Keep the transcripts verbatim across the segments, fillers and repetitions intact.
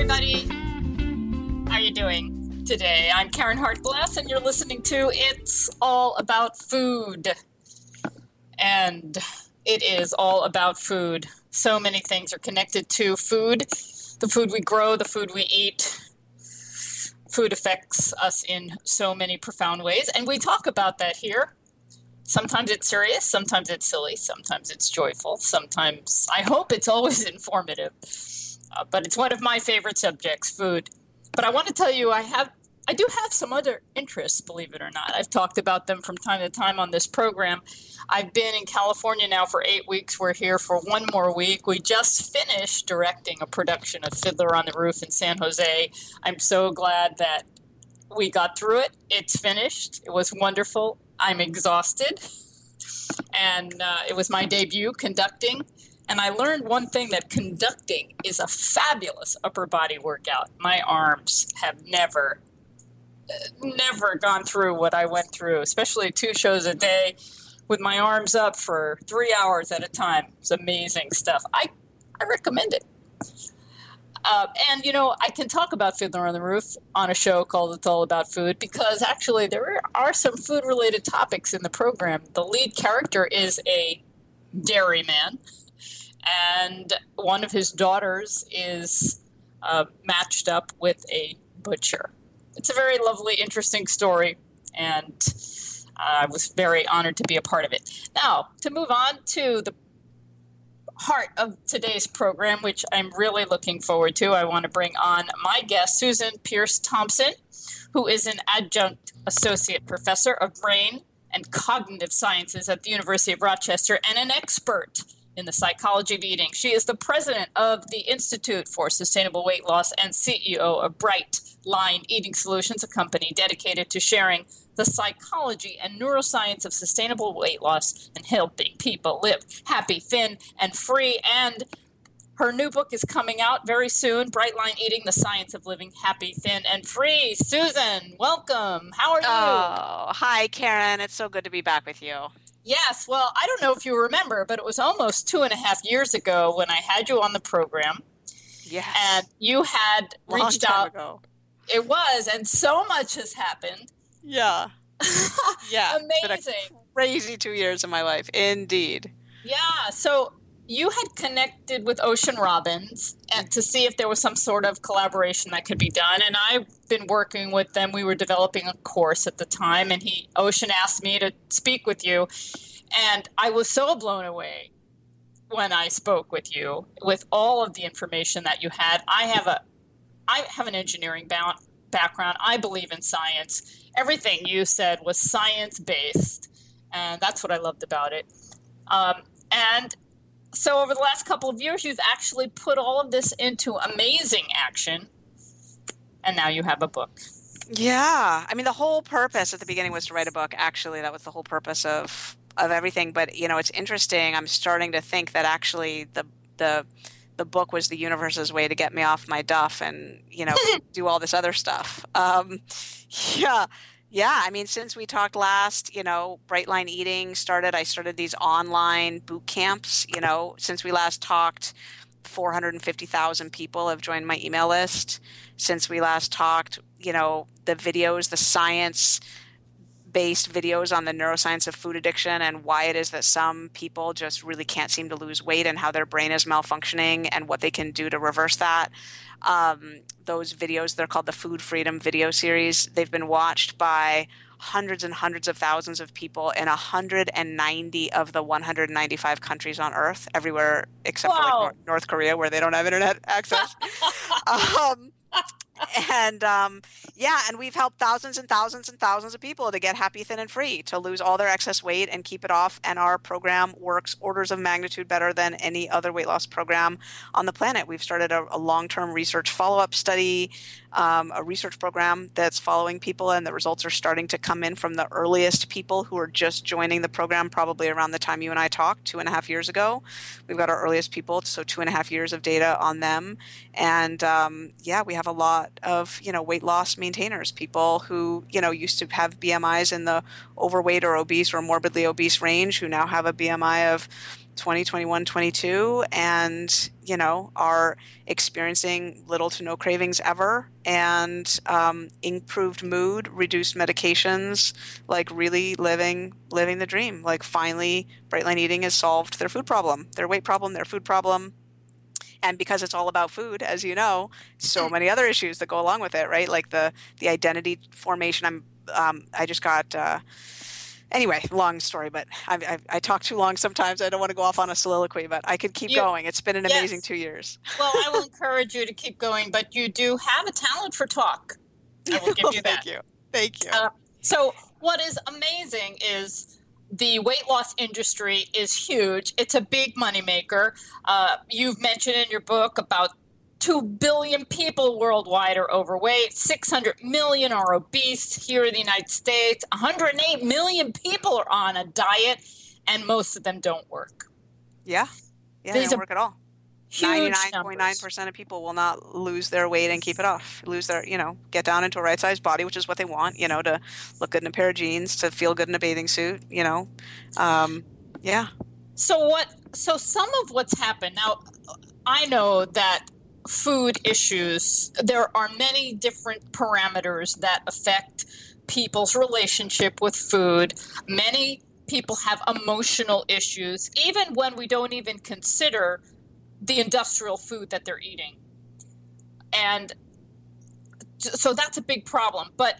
everybody. How are you doing today? I'm Karen Hartglass, and you're listening to It's All About Food. And it is all about food. So many things are connected to food. The food we grow, the food we eat. Food affects us in so many profound ways, and we talk about that here. Sometimes it's serious, sometimes it's silly, sometimes it's joyful, sometimes, I hope it's always informative. Uh, but it's one of my favorite subjects, food. But I want to tell you, I have, I do have some other interests, believe it or not. I've talked about them from time to time on this program. I've been in California now for eight weeks. We're here for one more week. We just finished directing a production of Fiddler on the Roof in San Jose. I'm so glad that we got through it. It's finished. It was wonderful. I'm exhausted. And uh, it was my debut conducting. And I learned one thing, that conducting is a fabulous upper body workout. My arms have never, never gone through what I went through, especially two shows a day with my arms up for three hours at a time. It's amazing stuff. I, I recommend it. Uh, and, you know, I can talk about Fiddler on the Roof on a show called It's All About Food because actually there are some food-related topics in the program. The lead character is a dairyman. And one of his daughters is uh, matched up with a butcher. It's a very lovely, interesting story, and uh, I was very honored to be a part of it. Now, to move on to the heart of today's program, which I'm really looking forward to, I want to bring on my guest, Susan Peirce Thompson, who is an adjunct associate professor of brain and cognitive sciences at the University of Rochester and an expert in the psychology of eating. She is the president of the Institute for Sustainable Weight Loss and C E O of Bright Line Eating Solutions, a company dedicated to sharing the psychology and neuroscience of sustainable weight loss and helping people live happy, thin, and free. And her new book is coming out very soon, Bright Line Eating, The Science of Living Happy, Thin, and Free. Susan, welcome. How are you? Oh, hi, Karen. It's so good to be back with you. Yes, well, I don't know if you remember, but it was almost two and a half years ago when I had you on the program. Yes. And you had Long reached time out. Ago. It was, and so much has happened. Yeah. Yeah. Amazing. It's been a crazy two years of my life. Indeed. Yeah, so you had connected with Ocean Robbins and to see if there was some sort of collaboration that could be done. And I've been working with them. We were developing a course at the time, and he Ocean asked me to speak with you. And I was so blown away when I spoke with you with all of the information that you had. I have a, I have an engineering ba- background. I believe in science. Everything you said was science-based, and that's what I loved about it. Um, and So over the last couple of years, you've actually put all of this into amazing action, and now you have a book. Yeah. I mean, the whole purpose at the beginning was to write a book. Actually, that was the whole purpose of, of everything. But, you know, it's interesting. I'm starting to think that actually the the the book was the universe's way to get me off my duff and, you know, do all this other stuff. Um, yeah. Yeah, I mean, since we talked last, you know, Bright Line Eating started. I started these online boot camps. You know, since we last talked, four hundred fifty thousand people have joined my email list. Since we last talked, you know, the videos, the science-based videos on the neuroscience of food addiction and why it is that some people just really can't seem to lose weight and how their brain is malfunctioning and what they can do to reverse that. Um, those videos, they're called the Food Freedom video series. They've been watched by hundreds and hundreds of thousands of people in one hundred ninety of the one hundred ninety-five countries on Earth, everywhere except Wow. for like Nor- North Korea, where they don't have internet access. um, and um, yeah, and we've helped thousands and thousands and thousands of people to get happy, thin, and free, to lose all their excess weight and keep it off. And our program works orders of magnitude better than any other weight loss program on the planet. We've started a, a long-term research follow-up study, um, a research program that's following people, and the results are starting to come in from the earliest people who are just joining the program, probably around the time you and I talked two and a half years ago. We've got our earliest people, so two and a half years of data on them. And um, yeah, we have a lot of, you know, weight loss maintainers, people who, you know, used to have B M Is in the overweight or obese or morbidly obese range, who now have a B M I of twenty, twenty-one, twenty-two, and, you know, are experiencing little to no cravings ever, and um, improved mood, reduced medications, like really living living the dream. Like finally, Bright Line Eating has solved their food problem, their weight problem, their food problem. And because it's all about food, as you know, so many other issues that go along with it, right? Like the the identity formation. I'm um, I just got uh, anyway, long story, but I, I I talk too long sometimes. I don't want to go off on a soliloquy, but I could keep You- going. It's been an Yes. amazing two years. Well, I will encourage you to keep going, but you do have a talent for talk. I will give Well, you that. Thank you. Thank you. Uh, So what is amazing is the weight loss industry is huge. It's a big moneymaker. Uh, you've mentioned in your book about two billion people worldwide are overweight, six hundred million are obese here in the United States, one hundred eight million people are on a diet, and most of them don't work. yeah. Yeah, these they don't are work at all. Huge ninety-nine point nine numbers. percent of people will not lose their weight and keep it off. Lose their, you know, get down into a right-sized body, which is what they want, you know, to look good in a pair of jeans, to feel good in a bathing suit, you know. Um, yeah. So what? So some of what's happened now. I know that food issues. There are many different parameters that affect people's relationship with food. Many people have emotional issues, even when we don't even consider the industrial food that they're eating, and so that's a big problem. But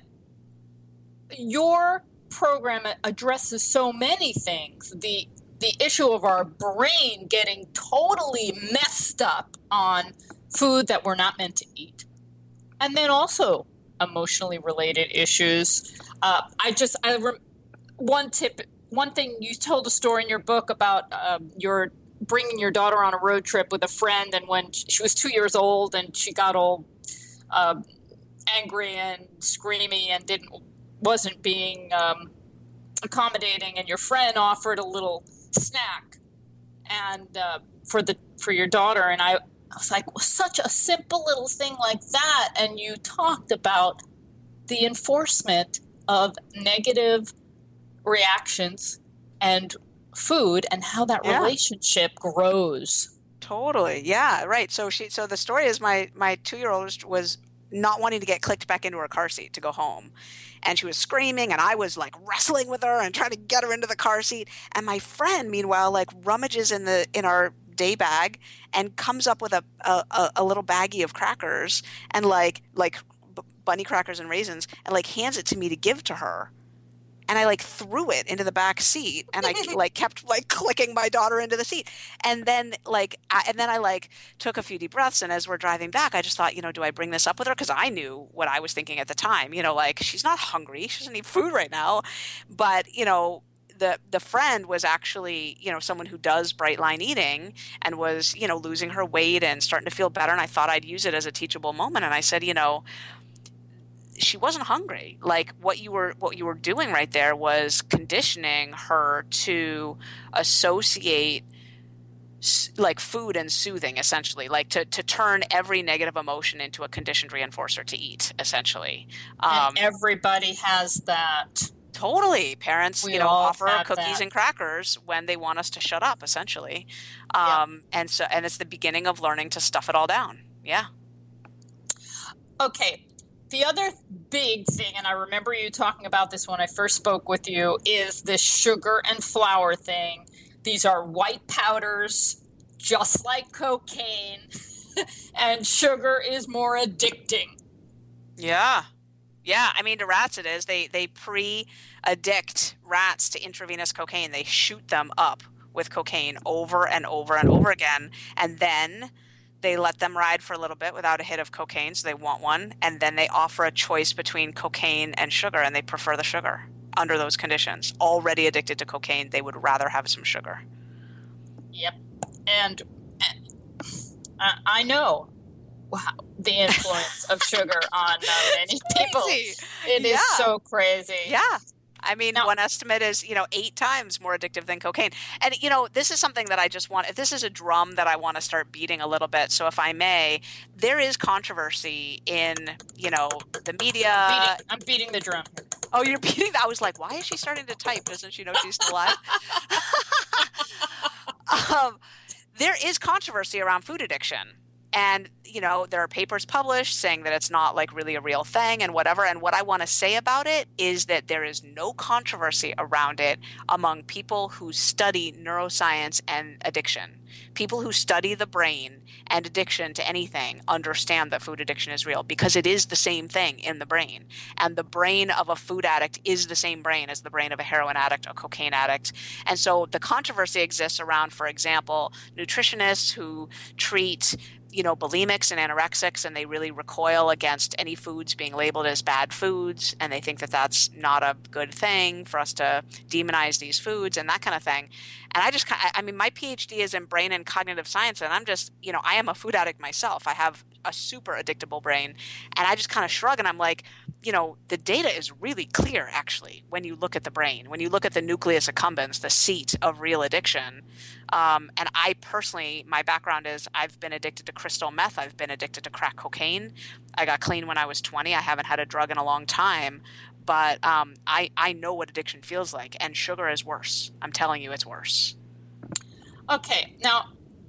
your program addresses so many things. The the issue of our brain getting totally messed up on food that we're not meant to eat. And then also emotionally related issues. Uh, I just, I rem- one tip, one thing you told a story in your book about um, your bringing your daughter on a road trip with a friend, and when she was two years old and she got all uh, angry and screamy and didn't wasn't being um, accommodating, and your friend offered a little snack and uh, for the for your daughter, and I, I was like, well, such a simple little thing like that, and you talked about the enforcement of negative reactions and food and how that Yeah. relationship grows. Totally. Yeah, right. So she so the story is my my two-year-old was not wanting to get clicked back into her car seat to go home. And she was screaming, and I was like wrestling with her and trying to get her into the car seat. And my friend, meanwhile, like rummages in the in our day bag and comes up with a a, a little baggie of crackers and like like b- bunny crackers and raisins, and like hands it to me to give to her. And I like threw it into the back seat, and I like kept like clicking my daughter into the seat. And then like, I, and then I like took a few deep breaths. And as we're driving back, I just thought, you know, do I bring this up with her? Because I knew what I was thinking at the time. You know, like she's not hungry, she doesn't need food right now. But you know, the the friend was actually, you know, someone who does Bright Line Eating and was, you know, losing her weight and starting to feel better. And I thought I'd use it as a teachable moment. And I said, you know, she wasn't hungry. Like what you were what you were doing right there was conditioning her to associate s- like food and soothing, essentially, like to, to turn every negative emotion into a conditioned reinforcer to eat, essentially. Um, And everybody has that. Totally. Parents, We you know, all offer have cookies that. and crackers when they want us to shut up, essentially. Yeah. Um, and so, and it's the beginning of learning to stuff it all down. Yeah. Okay. The other big thing, and I remember you talking about this when I first spoke with you, is this sugar and flour thing. These are white powders, just like cocaine, and sugar is more addicting. Yeah. Yeah, I mean, to rats it is. They they pre-addict rats to intravenous cocaine. They shoot them up with cocaine over and over and over again, and then they let them ride for a little bit without a hit of cocaine, so they want one, and then they offer a choice between cocaine and sugar, and they prefer the sugar under those conditions. Already addicted to cocaine, they would rather have some sugar. Yep. And uh, I know wow, the influence of sugar on uh, many people. Crazy. It is Yeah. so crazy. Yeah. I mean, Now- one estimate is, you know, eight times more addictive than cocaine. And, you know, this is something that I just want, this is a drum that I want to start beating a little bit. So if I may, there is controversy in, you know, the media. Beating, I'm beating the drum. Oh, you're beating that. I was like, why is she starting to type? Doesn't she know she's still alive? um, there is controversy around food addiction. And, you know, there are papers published saying that it's not like really a real thing and whatever. And what I want to say about it is that there is no controversy around it among people who study neuroscience and addiction. People who study the brain and addiction to anything understand that food addiction is real because it is the same thing in the brain. And the brain of a food addict is the same brain as the brain of a heroin addict, a cocaine addict. And so the controversy exists around, for example, nutritionists who treat you know, bulimics and anorexics, and they really recoil against any foods being labeled as bad foods, and they think that that's not a good thing for us to demonize these foods and that kind of thing. And I just, I mean, my PhD is in brain and cognitive science, and I'm just, you know, I am a food addict myself. I have a super addictable brain, and I just kind of shrug, and I'm like, you know, the data is really clear, actually, when you look at the brain, when you look at the nucleus accumbens, the seat of real addiction. Um, and I personally, my background is I've been addicted to crystal meth. I've been addicted to crack cocaine. I got clean when I was twenty. I haven't had a drug in a long time. But um, I, I know what addiction feels like, and sugar is worse. I'm telling you, it's worse. Okay, now,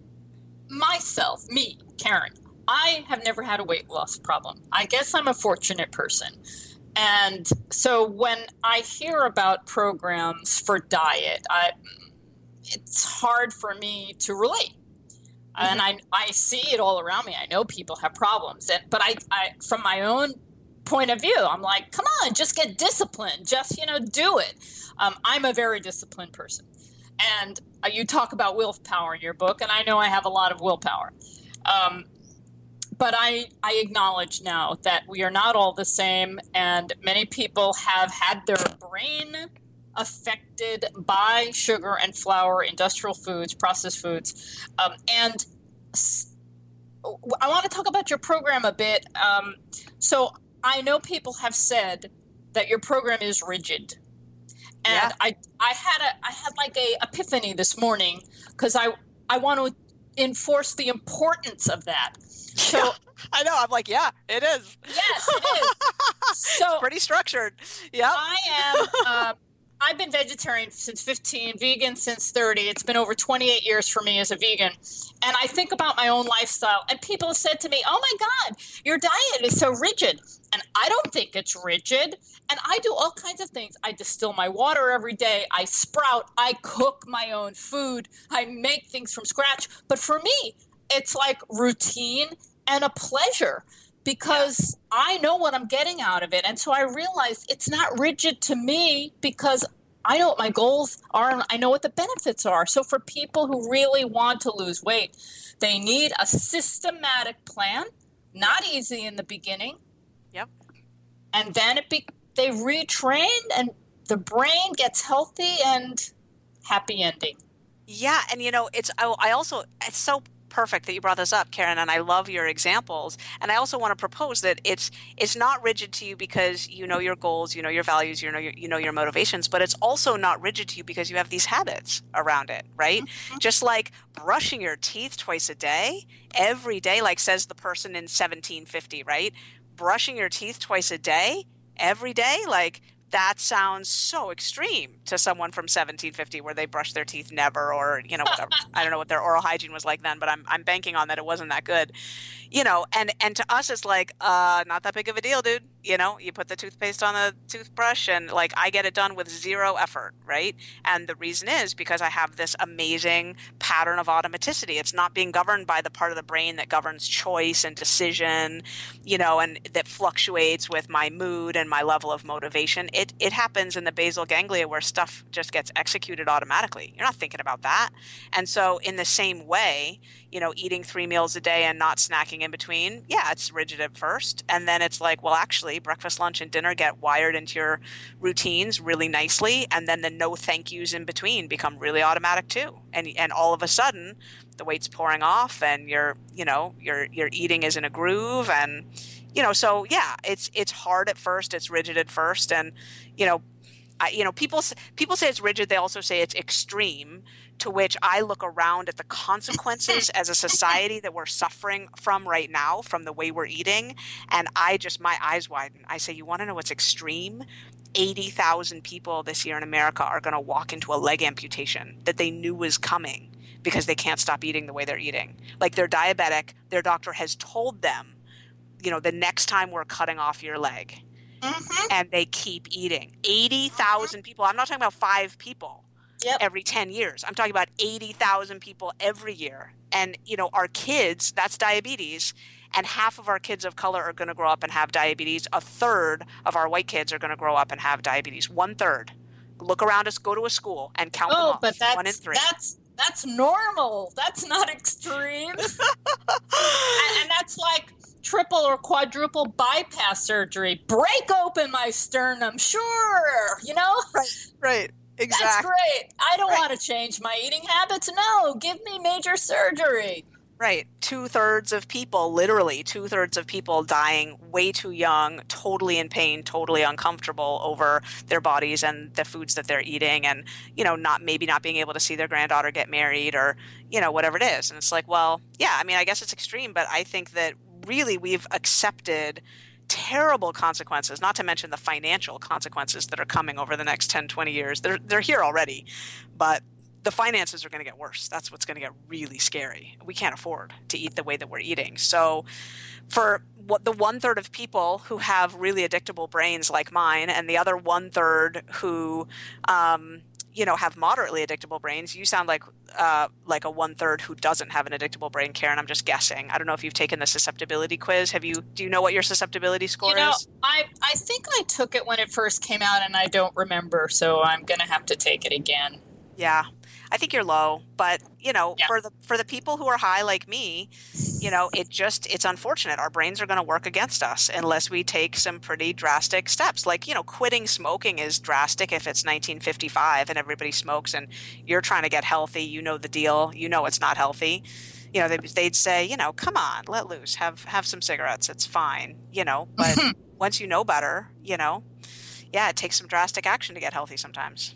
myself, me, Karen, I have never had a weight loss problem. I guess I'm a fortunate person. And so when I hear about programs for diet, I, it's hard for me to relate. Mm-hmm. And I, I see it all around me. I know people have problems. And, but I, I, from my own point of view, I'm like, come on, just get disciplined. Just, you know, do it. Um, I'm a very disciplined person. And uh, you talk about willpower in your book, and I know I have a lot of willpower. Um, but I, I acknowledge now that we are not all the same, and many people have had their brain affected by sugar and flour, industrial foods, processed foods. Um, and I want to talk about your program a bit. Um, so I know people have said that your program is rigid. And yeah. I, I had a, I had like a epiphany this morning because I, I want to enforce the importance of that. So yeah, I know. I'm like, yeah, it is. Yes, it is. So it's pretty structured. Yeah. I am. Uh, I've been vegetarian since fifteen, vegan since thirty. It's been over twenty-eight years for me as a vegan. And I think about my own lifestyle, and people have said to me, oh my God, your diet is so rigid. And I don't think it's rigid. And I do all kinds of things. I distill my water every day. I sprout. I cook my own food. I make things from scratch. But for me, it's like routine and a pleasure because yeah. I know what I'm getting out of it. And so I realized it's not rigid to me because I know what my goals are and I know what the benefits are. So for people who really want to lose weight, they need a systematic plan, not easy in the beginning. Yep. And then it be, they retrain and the brain gets healthy and happy ending. Yeah. And, you know, it's I, I also it's so perfect that you brought this up, Karen, and I love your examples. And I also want to propose that it's it's not rigid to you because you know your goals, you know your values, you know your, you know your motivations, but it's also not rigid to you because you have these habits around it, right? Mm-hmm. Just like brushing your teeth twice a day, every day, like says the person in seventeen fifty, right? Brushing your teeth twice a day, every day, like that sounds so extreme to someone from seventeen fifty where they brush their teeth never or, you know, whatever. I don't know what their oral hygiene was like then, but I'm I'm banking on that it wasn't that good. You know, and, and to us it's like, uh, not that big of a deal, dude. You know, you put the toothpaste on the toothbrush and like I get it done with zero effort, right? And the reason is because I have this amazing pattern of automaticity. It's not being governed by the part of the brain that governs choice and decision, you know, and that fluctuates with my mood and my level of motivation. It it happens in the basal ganglia where stuff just gets executed automatically. You're not thinking about that. And so in the same way, you know, eating three meals a day and not snacking in between, yeah, it's rigid at first. And then it's like, well, actually, breakfast, lunch, and dinner get wired into your routines really nicely. And then the no thank yous in between become really automatic too. And and all of a sudden, the weight's pouring off and you're, you know, your your eating is in a groove. And, you know, so yeah, it's it's hard at first. It's rigid at first. And, you know, I, you know, people people say it's rigid. They also say it's extreme, to which I look around at the consequences as a society that we're suffering from right now from the way we're eating. And I just, my eyes widen. I say, you want to know what's extreme? eighty thousand people this year in America are going to walk into a leg amputation that they knew was coming because they can't stop eating the way they're eating. Like they're diabetic, their doctor has told them, you know, the next time we're cutting off your leg, Mm-hmm. and they keep eating. eighty thousand people. I'm not talking about five people Yep. every ten years. I'm talking about eighty thousand people every year. And, you know, our kids, that's diabetes. And half of our kids of color are going to grow up and have diabetes. A third of our white kids are going to grow up and have diabetes. One third. Look around us, go to a school and count them Oh, off. but that's One in three. that's that's normal. That's not extreme. and, and that's like triple or quadruple bypass surgery. Break open my sternum, sure. You know? Right, right. Exactly. That's great. I don't Right. want to change my eating habits. No, give me major surgery. Right. Two thirds of people, literally two thirds of people dying way too young, totally in pain, totally uncomfortable over their bodies and the foods that they're eating, and, you know, not maybe not being able to see their granddaughter get married or, you know, whatever it is. And it's like, well, yeah, I mean, I guess it's extreme, but I think that really we've accepted terrible consequences, not to mention the financial consequences that are coming over the next ten, twenty years. They're, they're here already, but the finances are going to get worse. That's what's going to get really scary. We can't afford to eat the way that we're eating. So for what the one third of people who have really addictable brains like mine, and the other one third who, um, you know, have moderately addictable brains, you sound like uh, like a one third who doesn't have an addictable brain, Karen. I'm just guessing. I don't know if you've taken the susceptibility quiz. Have you? Do you know what your susceptibility score You know, is? I, I think I took it when it first came out and I don't remember, so I'm going to have to take it again. Yeah. I think you're low, but you know, Yeah. for the for the people who are high like me, you know, it just it's unfortunate. Our brains are going to work against us unless we take some pretty drastic steps. Like, you know, quitting smoking is drastic if it's nineteen fifty-five and everybody smokes and you're trying to get healthy, you know the deal, you know it's not healthy. You know, they, they'd say, you know, come on, let loose, have have some cigarettes, it's fine, you know, but once you know better, you know, yeah, it takes some drastic action to get healthy sometimes.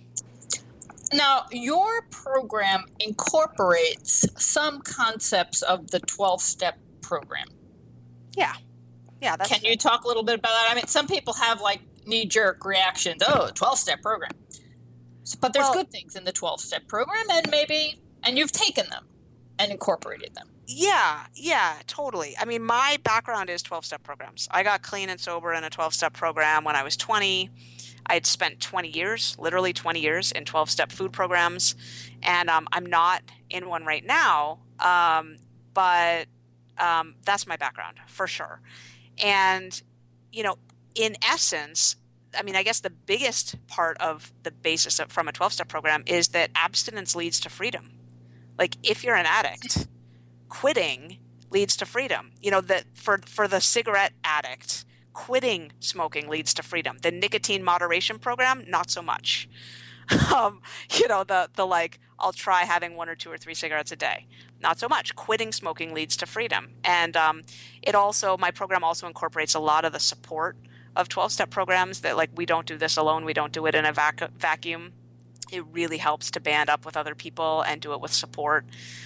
Now, your program incorporates some concepts of the twelve-step program. Yeah. Yeah, that's Can you talk a little bit about that? I mean, some people have like knee-jerk reactions. Oh, twelve-step program. So, but there's Well- good things in the twelve-step program, and maybe, and you've taken them and incorporated them. Yeah, yeah, totally. I mean, my background is twelve-step programs. I got clean and sober in a twelve-step program when I was twenty. I had spent twenty years, literally twenty years, in twelve-step food programs, and um, I'm not in one right now, um, but um, that's my background for sure. And, you know, in essence, I mean, I guess the biggest part of the basis of, from a twelve-step program is that abstinence leads to freedom. Like, if you're an addict, quitting leads to freedom. You know, that for for the cigarette addict, quitting smoking leads to freedom. The nicotine moderation program, not so much. Um, you know, the the like, I'll try having one or two or three cigarettes a day. Not so much. Quitting smoking leads to freedom. And um, it also, my program also incorporates a lot of the support of twelve-step programs that, like, we don't do this alone. We don't do it in a vac- vacuum. It really helps to band up with other people and do it with support.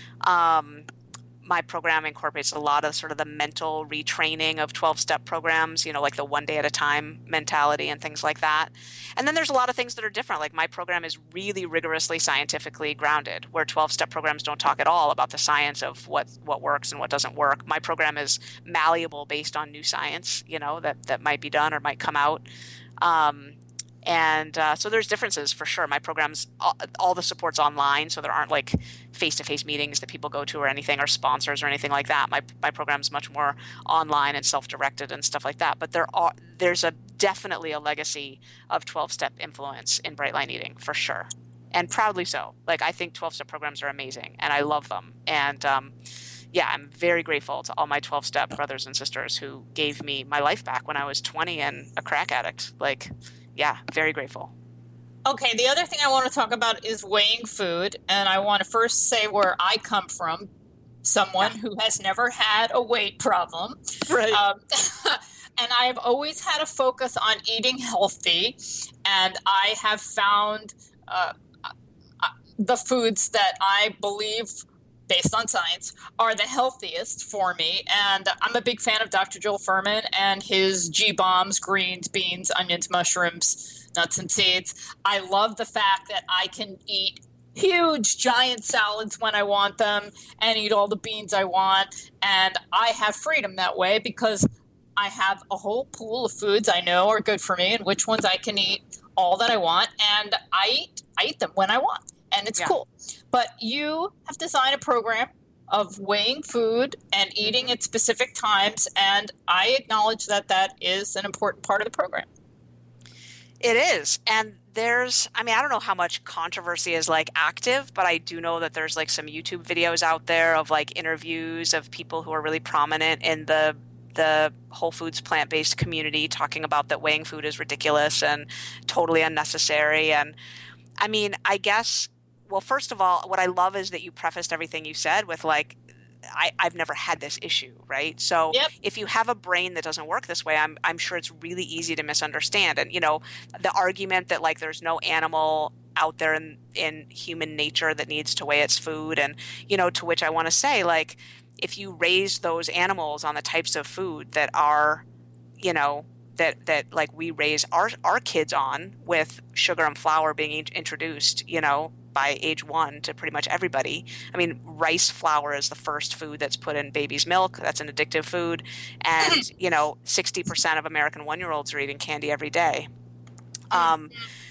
Um, my program incorporates a lot of sort of the mental retraining of twelve-step programs, you know, like the one day at a time mentality and things like that. And then there's a lot of things that are different. Like, my program is really rigorously scientifically grounded, where twelve-step programs don't talk at all about the science of what, what works and what doesn't work. My program is malleable based on new science, you know, that, that might be done or might come out. Um, And uh, so there's differences for sure. My program's, all, all the support's online, so there aren't like face-to-face meetings that people go to or anything, or sponsors or anything like that. My my program's much more online and self-directed and stuff like that. But there are there's a definitely a legacy of twelve-step influence in Bright Line Eating for sure, and proudly so. Like, I think twelve-step programs are amazing, and I love them. And um, yeah, I'm very grateful to all my twelve-step brothers and sisters who gave me my life back when I was twenty and a crack addict. Like, yeah, very grateful. Okay, the other thing I want to talk about is weighing food, and I want to first say where I come from, someone Yeah. who has never had a weight problem. Right. Um, and I have always had a focus on eating healthy, and I have found uh, uh, the foods that I believe, based on science, are the healthiest for me. And I'm a big fan of Doctor Joel Furman and his G-bombs, greens, beans, onions, mushrooms, nuts, and seeds. I love the fact that I can eat huge giant salads when I want them and eat all the beans I want. And I have freedom that way because I have a whole pool of foods I know are good for me and which ones I can eat all that I want. And I eat, I eat them when I want. And it's Yeah. cool. But you have designed a program of weighing food and eating at specific times. And I acknowledge that that is an important part of the program. It is. And there's, I mean, I don't know how much controversy is like active, but I do know that there's like some YouTube videos out there of like interviews of people who are really prominent in the the Whole Foods plant-based community talking about that weighing food is ridiculous and totally unnecessary. And I mean, I guess, well, first of all, what I love is that you prefaced everything you said with like, I, I've never had this issue, right? So Yep. if you have a brain that doesn't work this way, I'm I'm sure it's really easy to misunderstand. And, you know, the argument that like there's no animal out there in, in human nature that needs to weigh its food. And, you know, to which I want to say, like, if you raise those animals on the types of food that are, you know, that, that like we raise our, our kids on with sugar and flour being in- introduced, you know, by age one to pretty much everybody. I mean, rice flour is the first food that's put in baby's milk. That's an addictive food. And, you know, sixty percent of American one-year-olds are eating candy every day. Um,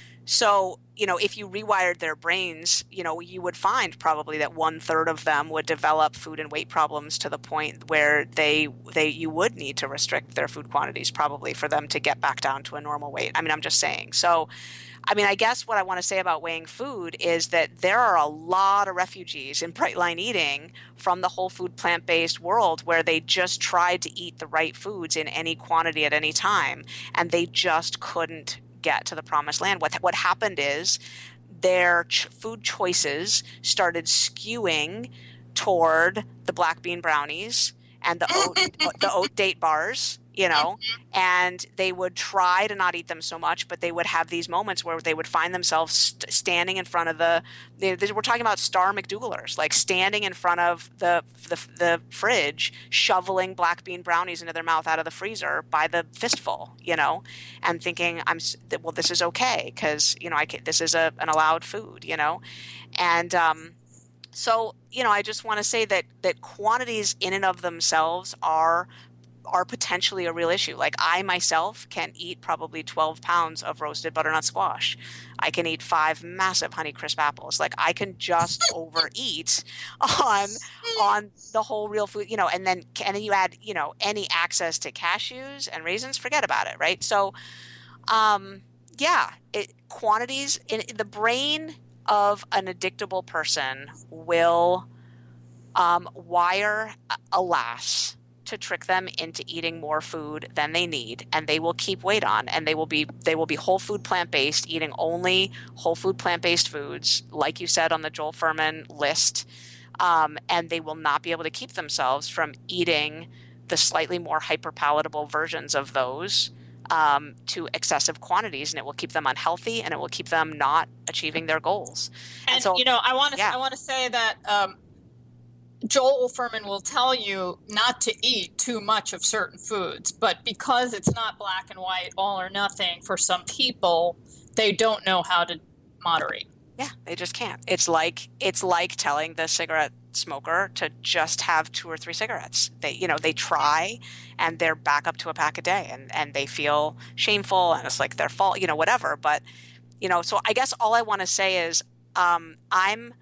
so, you know, if you rewired their brains, you know, you would find probably that one third of them would develop food and weight problems to the point where they, they, you would need to restrict their food quantities probably for them to get back down to a normal weight. I mean, I'm just saying. So, I mean, I guess what I want to say about weighing food is that there are a lot of refugees in Bright Line Eating from the whole food plant-based world where they just tried to eat the right foods in any quantity at any time, and they just couldn't get to the promised land. What what happened is their ch- food choices started skewing toward the black bean brownies and the oat, the oat date bars, you know, and they would try to not eat them so much, but they would have these moments where they would find themselves st- standing in front of the, they, they, we're talking about Star McDougalers, like standing in front of the, the the fridge, shoveling black bean brownies into their mouth out of the freezer by the fistful, you know, and thinking, I'm, well, this is okay because, you know, I can, this is a, an allowed food, you know, and, um, so, you know, I just want to say that that quantities in and of themselves are are potentially a real issue. Like I myself can eat probably twelve pounds of roasted butternut squash. I can eat five massive Honeycrisp apples. Like I can just overeat on on the whole real food, you know, and then and then you add, you know, any access to cashews and raisins, forget about it, right? So um yeah, it quantities in, in the brain of an addictable person will um, wire, alas, to trick them into eating more food than they need, and they will keep weight on, and they will be they will be whole food plant-based, eating only whole food plant-based foods, like you said on the Joel Fuhrman list, um, and they will not be able to keep themselves from eating the slightly more hyper-palatable versions of those Um, to excessive quantities, and it will keep them unhealthy, and it will keep them not achieving their goals. And, and so, you know, I want to yeah. I want to say that um, Joel Fuhrman will tell you not to eat too much of certain foods, but because it's not black and white, all or nothing for some people, they don't know how to moderate. Yeah, they just can't. It's like it's like telling the cigarette smoker to just have two or three cigarettes. They, you know, they try and they're back up to a pack a day, and, and they feel shameful, and it's like their fault, you know, whatever. But, you know, so I guess all I want to say is um, I'm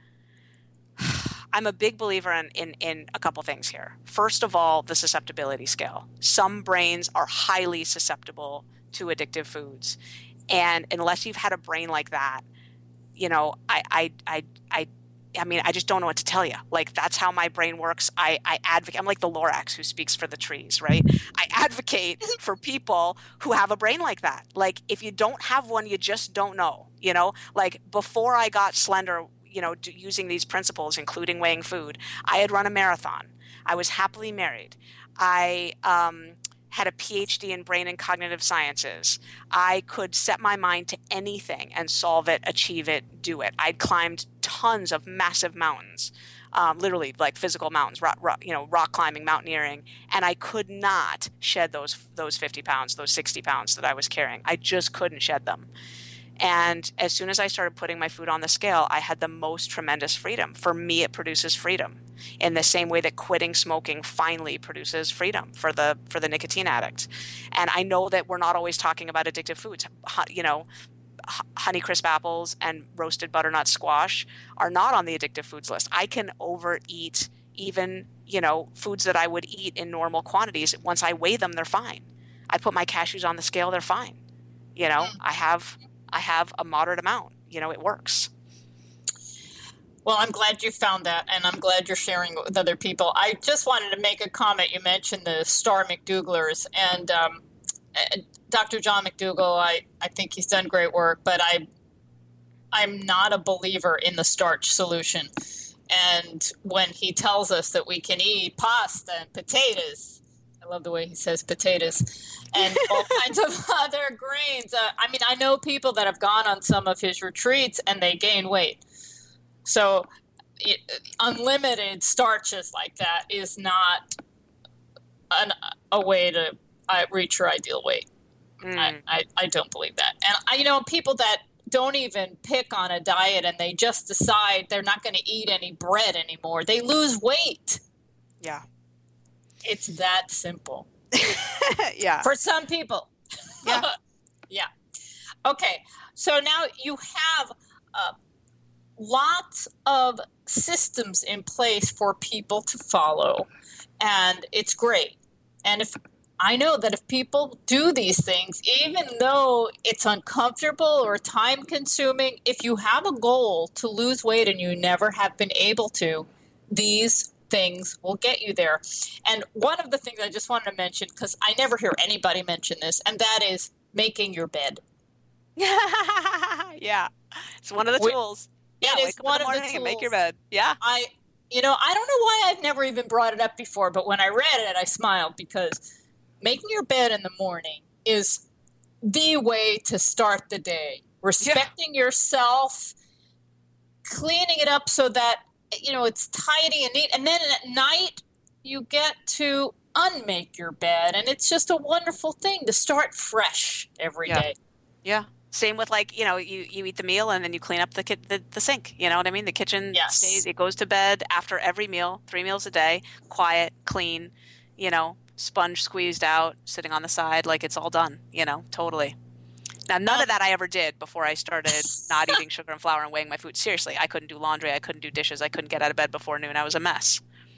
I'm a big believer in, in, in a couple things here. First of all, the susceptibility scale. Some brains are highly susceptible to addictive foods. And unless you've had a brain like that, you know, I, I, I, I, I mean, I just don't know what to tell you. Like, that's how my brain works. I, I advocate. I'm like the Lorax who speaks for the trees, right? I advocate for people who have a brain like that. Like, if you don't have one, you just don't know, you know? Like, before I got slender, you know, d- using these principles, including weighing food, I had run a marathon. I was happily married. I, um, had a P H D in brain and cognitive sciences. I could set my mind to anything and solve it, achieve it, do it. I'd climbed tons of massive mountains, um, literally like physical mountains, rock, rock, you know, rock climbing, mountaineering, and I could not shed those those fifty pounds, those sixty pounds that I was carrying. I just couldn't shed them. And as soon as I started putting my food on the scale, I had the most tremendous freedom. For me, it produces freedom in the same way that quitting smoking finally produces freedom for the for the nicotine addict. And I know that we're not always talking about addictive foods. You know, Honeycrisp apples and roasted butternut squash are not on the addictive foods list. I can overeat even, you know, foods that I would eat in normal quantities. Once I weigh them, they're fine. I put my cashews on the scale, they're fine. You know, I have I have a moderate amount. You know, it works. Well, I'm glad you found that, and I'm glad you're sharing it with other people. I just wanted to make a comment. You mentioned the Star McDougalers, and um, Doctor John McDougall, I, I think he's done great work, but I, I'm not a believer in the starch solution. And when he tells us that we can eat pasta and potatoes, I love the way he says potatoes, and all kinds of other grains. Uh, I mean, I know people that have gone on some of his retreats and they gain weight. So it, unlimited starches like that is not an, a way to uh, reach your ideal weight. Mm. I, I, I don't believe that. And, I, you know, people that don't even pick on a diet and they just decide they're not going to eat any bread anymore, they lose weight. Yeah. It's that simple. Yeah. For some people. Yeah. Yeah. Okay. So now you have uh, lots of systems in place for people to follow, and it's great. And if I know that if people do these things, even though it's uncomfortable or time consuming, if you have a goal to lose weight and you never have been able to, these things will get you there. And one of the things I just wanted to mention, because I never hear anybody mention this, and that is making your bed. Yeah. It's one of the tools. Yeah, it wake is up one in the of the morning and make tools. your bed. Yeah. I, you know, I don't know why I've never even brought it up before, but when I read it, I smiled because making your bed in the morning is the way to start the day. Respecting yeah. yourself, cleaning it up so that, you know, it's tidy and neat. And then at night, you get to unmake your bed. And it's just a wonderful thing to start fresh every yeah. day. Yeah. Same with, like, you know, you, you eat the meal and then you clean up the, ki- the the sink. You know what I mean? The kitchen yes. stays, it goes to bed after every meal, three meals a day, quiet, clean, you know, sponge squeezed out, sitting on the side, like it's all done, you know, totally. Now, none um, of that I ever did before I started not eating sugar and flour and weighing my food. Seriously, I couldn't do laundry. I couldn't do dishes. I couldn't get out of bed before noon. I was a mess.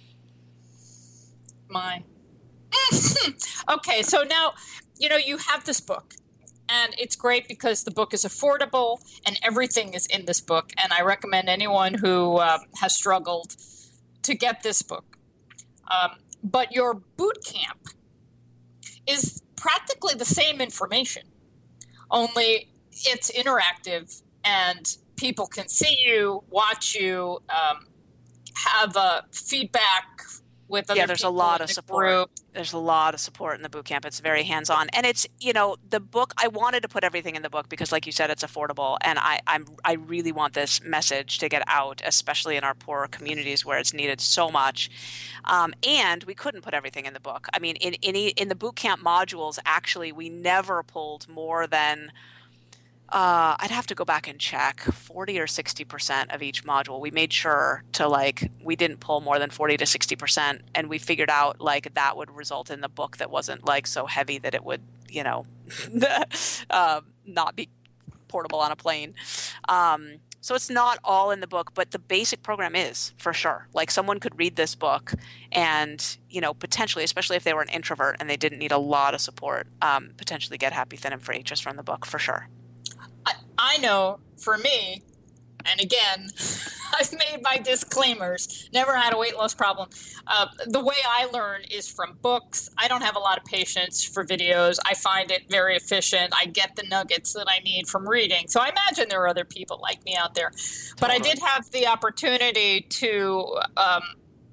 My. Okay, so now, you know, you have this book. And it's great because the book is affordable and everything is in this book. And I recommend anyone who uh, has struggled to get this book. Um, but your boot camp is practically the same information, only it's interactive and people can see you, watch you, um, have uh, feedback with other yeah, there's a people lot in of the support. group. There's a lot of support in the boot camp. It's very hands-on. And it's, you know, the book, I wanted to put everything in the book because, like you said, it's affordable. And I, I'm, I really want this message to get out, especially in our poorer communities where it's needed so much. Um, and we couldn't put everything in the book. I mean, in, in, in the boot camp modules, actually, we never pulled more than Uh, I'd have to go back and check forty or sixty percent of each module. We made sure to, like, we didn't pull more than forty to sixty percent. And we figured out, like, that would result in the book that wasn't, like, so heavy that it would, you know, uh, not be portable on a plane. Um, so it's not all in the book, but the basic program is, for sure. Like, someone could read this book and, you know, potentially, especially if they were an introvert and they didn't need a lot of support, um, potentially get happy, thin, and free just from the book, for sure. I, I know for me, and again, I've made my disclaimers, never had a weight loss problem. Uh, the way I learn is from books. I don't have a lot of patience for videos. I find it very efficient. I get the nuggets that I need from reading. So I imagine there are other people like me out there. Totally. But I did have the opportunity to um,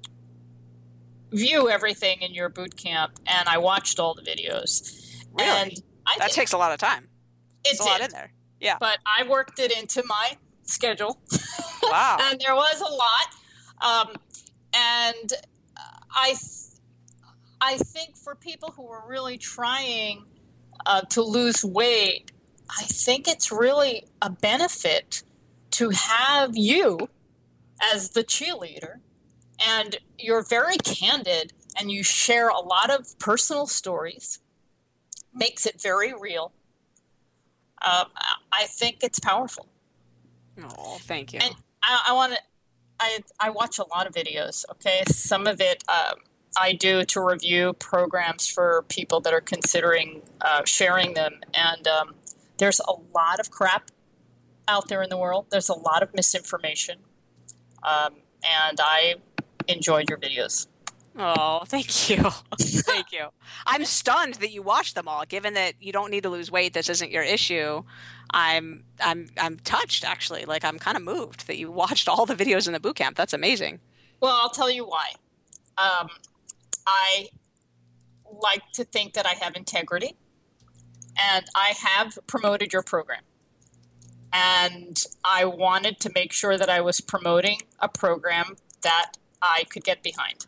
view everything in your boot camp, and I watched all the videos. Really? And I that did, takes a lot of time. It's a lot in there. Yeah. But I worked it into my schedule. Wow. And there was a lot. Um, and I, th- I think for people who are really trying uh, to lose weight, I think it's really a benefit to have you as the cheerleader, and you're very candid and you share a lot of personal stories, makes it very real. Um, I think it's powerful. Oh, thank you. And I, I want to, I, I watch a lot of videos, okay? Some of it um, I do to review programs for people that are considering uh, sharing them. And um, there's a lot of crap out there in the world. There's a lot of misinformation. Um, and I enjoyed your videos. Oh, thank you. Thank you. I'm stunned that you watched them all. Given that you don't need to lose weight, this isn't your issue. I'm I'm I'm touched, actually. Like, I'm kind of moved that you watched all the videos in the boot camp. That's amazing. Well, I'll tell you why. Um, I like to think that I have integrity, and I have promoted your program. And I wanted to make sure that I was promoting a program that I could get behind.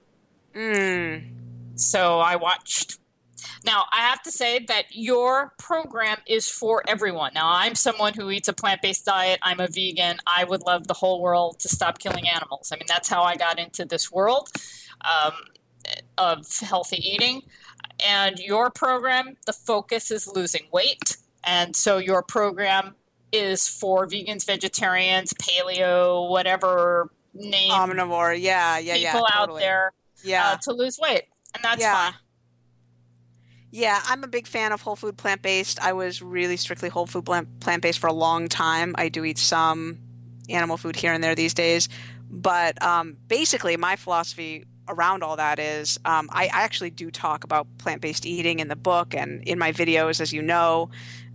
Mm. So I watched. Now, I have to say that your program is for everyone. Now, I'm someone who eats a plant-based diet. I'm a vegan. I would love the whole world to stop killing animals. I mean, that's how I got into this world um, of healthy eating. And your program, the focus is losing weight. And so your program is for vegans, vegetarians, paleo, whatever name. Omnivore. Yeah, yeah, yeah. People totally. out there yeah. uh, to lose weight. And that's yeah. fine. Yeah, I'm a big fan of whole food plant-based. I was really strictly whole food plant-based for a long time. I do eat some animal food here and there these days. But um, basically, my philosophy around all that is um, I, I actually do talk about plant-based eating in the book and in my videos, as you know.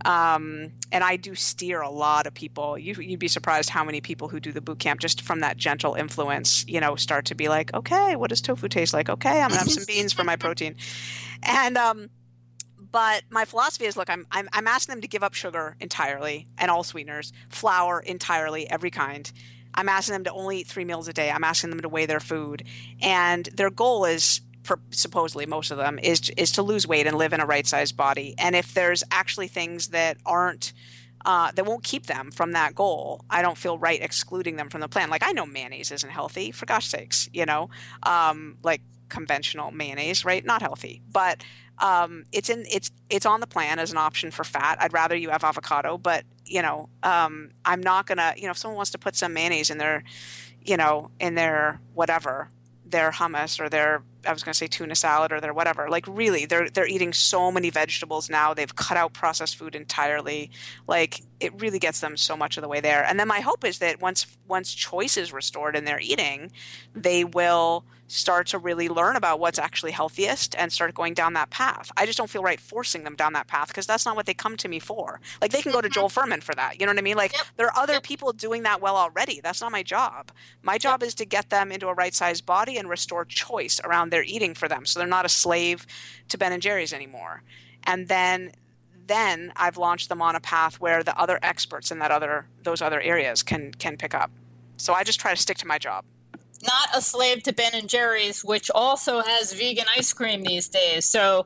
Um, and I do steer a lot of people. You, you'd be surprised how many people who do the boot camp just from that gentle influence, you know, start to be like, okay, what does tofu taste like? Okay, I'm going to have some beans for my protein. And um, but my philosophy is, look, I'm, I'm I'm asking them to give up sugar entirely and all sweeteners, flour entirely, every kind. I'm asking them to only eat three meals a day. I'm asking them to weigh their food. And their goal is, for supposedly most of them, is, is to lose weight and live in a right-sized body. And if there's actually things that aren't, uh, that won't keep them from that goal, I don't feel right excluding them from the plan. Like, I know mayonnaise isn't healthy, for gosh sakes, you know, um, like conventional mayonnaise, right? Not healthy. But um, it's in it's it's on the plan as an option for fat. I'd rather you have avocado, but you know, um, I'm not gonna, you know, if someone wants to put some mayonnaise in their, you know, in their whatever, their hummus or their, I was gonna say tuna salad or their whatever, like really, they're they're eating so many vegetables now. They've cut out processed food entirely. Like, it really gets them so much of the way there. And then my hope is that once once choice is restored in their eating, they will start to really learn about what's actually healthiest and start going down that path. I just don't feel right forcing them down that path because that's not what they come to me for. Like, they can go to Joel Fuhrman for that. You know what I mean? Like, Yep. there are other Yep. people doing that well already. That's not my job. My job is to get them into a right-sized body and restore choice around their eating for them, so they're not a slave to Ben and Jerry's anymore. And then then I've launched them on a path where the other experts in that other those other areas can can pick up. So I just try to stick to my job. Not a slave to Ben and Jerry's, which also has vegan ice cream these days. So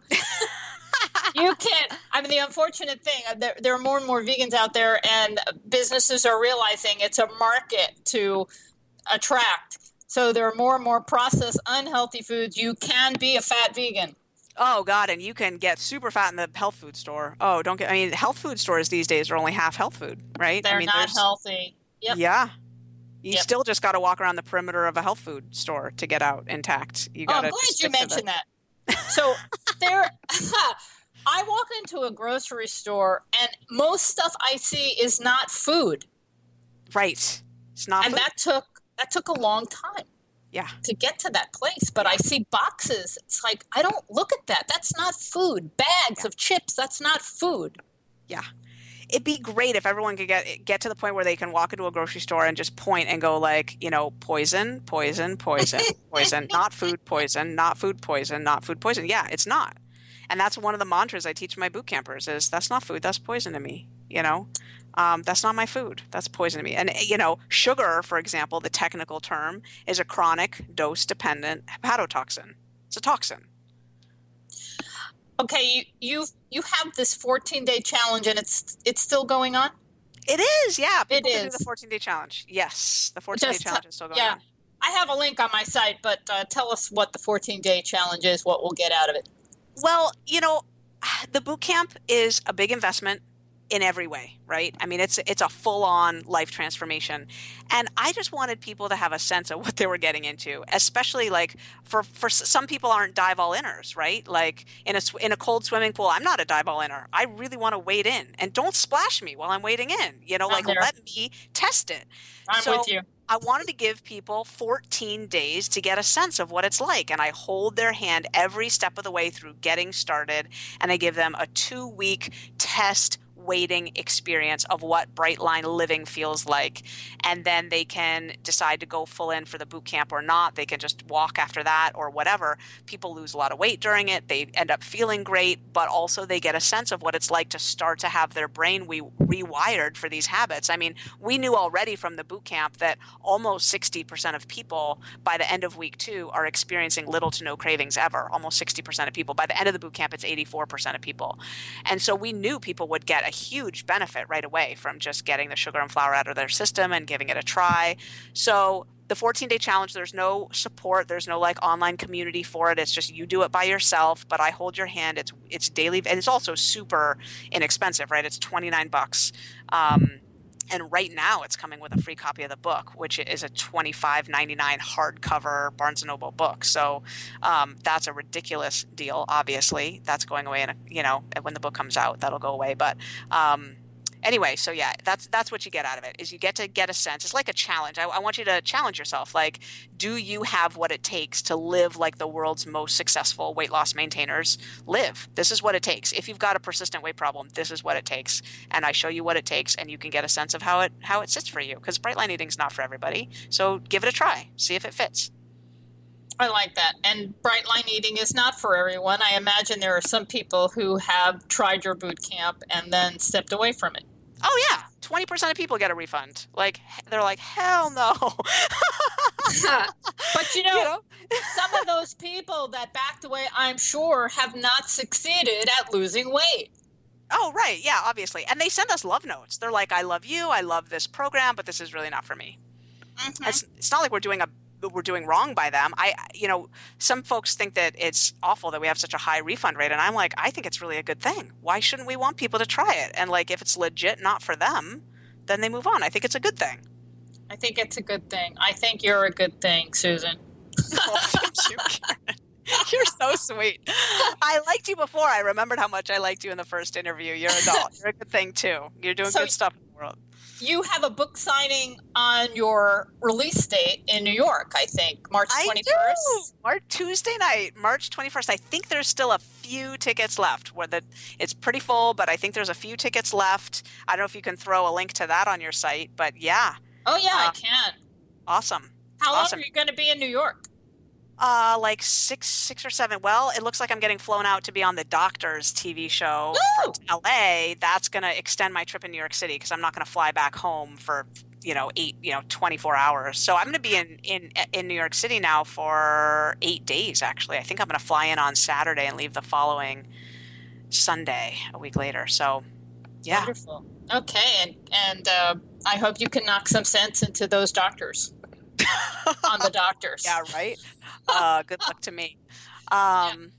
you can't. I mean, the unfortunate thing, there, there are more and more vegans out there, and businesses are realizing it's a market to attract. So there are more and more processed, unhealthy foods. You can be a fat vegan. Oh, God, and you can get super fat in the health food store. Oh, don't get – I mean, health food stores these days are only half health food, right? They're I mean, not there's- healthy. Yep. Yeah. You Yep. still just got to walk around the perimeter of a health food store to get out intact. You Oh, got I'm to glad you mentioned that. So there, I walk into a grocery store, and most stuff I see is not food, Right. It's not and food. that took that took a long time Yeah. to get to that place. But I see boxes. It's like, I don't look at that. That's not food. Bags Yeah. of chips. That's not food. Yeah. It'd be great if everyone could get get to the point where they can walk into a grocery store and just point and go like, you know, poison, poison, poison, poison, not food poison, not food poison, not food poison. Yeah, it's not. And that's one of the mantras I teach my boot campers is that's not food, that's poison to me, you know? Um, that's not my food. That's poison to me. And, you know, sugar, for example, the technical term, is a chronic dose-dependent hepatotoxin. It's a toxin. Okay, you you you have this fourteen day challenge, and it's it's still going on. It is, yeah. It People can do the is. fourteen day challenge. Yes, the fourteen day Just t- challenge is still going yeah. on. I have a link on my site, but uh, tell us what the fourteen day challenge is. What we'll get out of it. Well, you know, the boot camp is a big investment in every way, right? I mean, it's it's a full-on life transformation. And I just wanted people to have a sense of what they were getting into, especially like for for some people aren't dive all inners, right? Like in a sw- in a cold swimming pool, I'm not a dive all inner. I really want to wade in, and don't splash me while I'm wading in. You know, I'm like there. let me test it. I'm So with you. I wanted to give people fourteen days to get a sense of what it's like. And I hold their hand every step of the way through getting started. And I give them a two week test waiting experience of what Brightline living feels like. And then they can decide to go full in for the boot camp or not. They can just walk after that or whatever. People lose a lot of weight during it. They end up feeling great, but also they get a sense of what it's like to start to have their brain re- rewired for these habits. I mean, we knew already from the boot camp that almost sixty percent of people by the end of week two are experiencing little to no cravings ever. Almost sixty percent of people. By the end of the boot camp, it's eighty-four percent of people. And so we knew people would get a huge benefit right away from just getting the sugar and flour out of their system and giving it a try. So the fourteen day challenge, there's no support. There's no like online community for it. It's just you do it by yourself, but I hold your hand. It's, it's daily. And it's also super inexpensive, right? It's twenty-nine bucks. Um, and right now it's coming with a free copy of the book, which is a twenty-five ninety-nine hardcover Barnes and Noble book. So um, that's a ridiculous deal. Obviously, that's going away, and you know when the book comes out, that'll go away. But um, anyway, so yeah, that's that's what you get out of it. Is you get to get a sense. It's like a challenge. I, I want you to challenge yourself. Like, do you have what it takes to live like the world's most successful weight loss maintainers live? This is what it takes. If you've got a persistent weight problem, this is what it takes. And I show you what it takes, and you can get a sense of how it how it sits for you. Because Brightline eating is not for everybody. So give it a try. See if it fits. I like that. And bright line eating is not for everyone. I imagine there are some people who have tried your boot camp and then stepped away from it. Oh yeah, twenty percent of people get a refund. Like they're like, hell no. But you know, You know? some of those people that backed away, I'm sure, have not succeeded at losing weight. Oh right, yeah, obviously. And they send us love notes. They're like, I love you, I love this program, but this is really not for me. Mm-hmm. It's, it's not like we're doing a we're doing wrong by them. I, you know, some folks think that it's awful that we have such a high refund rate, and I'm like, I think it's really a good thing. Why shouldn't we want people to try it? And like, if it's legit not for them, then they move on. I think it's a good thing. I think it's a good thing. I think you're a good thing, Susan. Oh, thank you, Karen. You're so sweet. I liked you before. I remembered how much I liked you in the first interview. You're a doll. You're a good thing too. You're doing So- good stuff in the world. You have a book signing on your release date in New York, I think, March twenty-first. I do. March Tuesday night, March twenty-first. I think there's still a few tickets left. Where the it's pretty full, but I think there's a few tickets left. I don't know if you can throw a link to that on your site, but yeah. Oh, yeah, Uh, I can. Awesome. How awesome. long are you going to be in New York? Uh, like six, six or seven. Well, it looks like I'm getting flown out to be on the Doctors T V show Woo! from L A. That's going to extend my trip in New York City because I'm not going to fly back home for, you know, eight, you know, twenty-four hours. So I'm going to be in, in, in New York City now for eight days, actually. I think I'm going to fly in on Saturday and leave the following Sunday, a week later. So, yeah. Wonderful. Okay, and, and uh, I hope you can knock some sense into those doctors. On the doctors. Yeah, right? Uh, good luck to me. Um,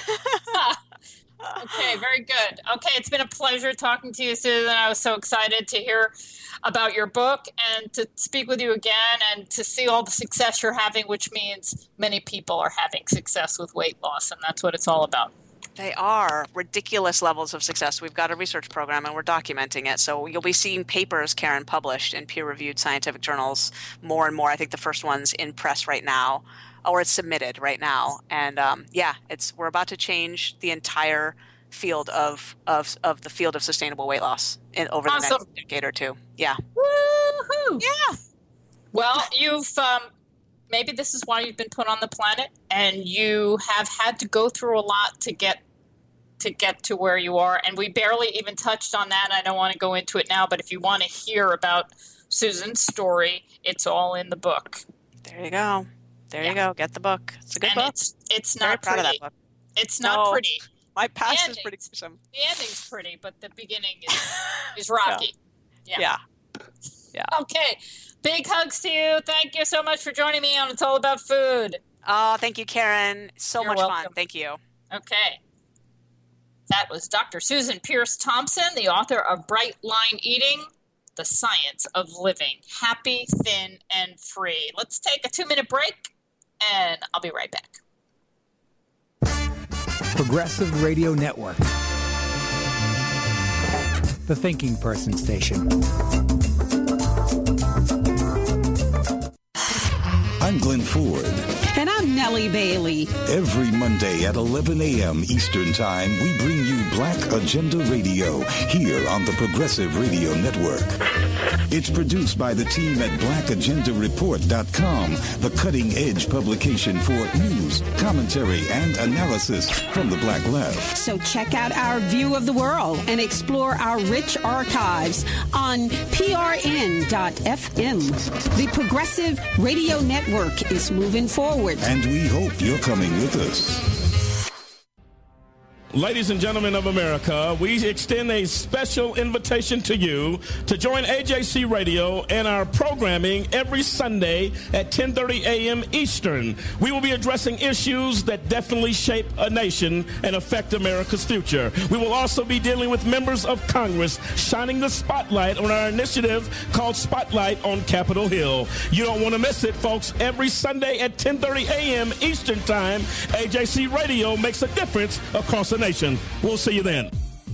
Okay, very good. Okay, it's been a pleasure talking to you, Susan. I was so excited to hear about your book and to speak with you again and to see all the success you're having, which means many people are having success with weight loss, and that's what it's all about. They are ridiculous levels of success. We've got a research program and we're documenting it. So you'll be seeing papers, Karen, published in peer-reviewed scientific journals more and more. I think the first one's in press right now, or it's submitted right now. And um, yeah, it's we're about to change the entire field of of, of the field of sustainable weight loss in, over Awesome. the next decade or two. Yeah. Woohoo! Yeah. Well, you've um, maybe this is why you've been put on the planet, and you have had to go through a lot to get to get to where you are. And we barely even touched on that. I don't want to go into it now, but if you want to hear about Susan's story, it's all in the book. There you go. There Yeah. you go. Get the book. It's a good And book. it's it's Very not proud pretty. of that book. It's not No. pretty. My past is pretty gruesome. The ending's pretty, but the beginning is, is rocky. Yeah. yeah. Yeah. Yeah. Okay. Big hugs to you. Thank you so much for joining me on It's All About Food. Oh, thank you, Karen. So You're much welcome. fun. Thank you. Okay. That was Doctor Susan Peirce Thompson, the author of Bright Line Eating, The Science of Living Happy, Thin, and Free. Let's take a two-minute break, and I'll be right back. Progressive Radio Network. The Thinking Person Station. I'm Glenn Ford. And I'm Nellie Bailey. Every Monday at eleven a.m. Eastern Time, we bring you Black Agenda Radio here on the Progressive Radio Network. It's produced by the team at black agenda report dot com, the cutting-edge publication for news, commentary, and analysis from the Black left. So check out our view of the world and explore our rich archives on P R N dot F M. The Progressive Radio Network is moving forward. And we hope you're coming with us. Ladies and gentlemen of America, we extend a special invitation to you to join A J C Radio and our programming every Sunday at ten thirty a.m. Eastern. We will be addressing issues that definitely shape a nation and affect America's future. We will also be dealing with members of Congress, shining the spotlight on our initiative called Spotlight on Capitol Hill. You don't want to miss it, folks. Every Sunday at ten thirty a.m. Eastern Time, A J C Radio makes a difference across the nation. We'll see you then.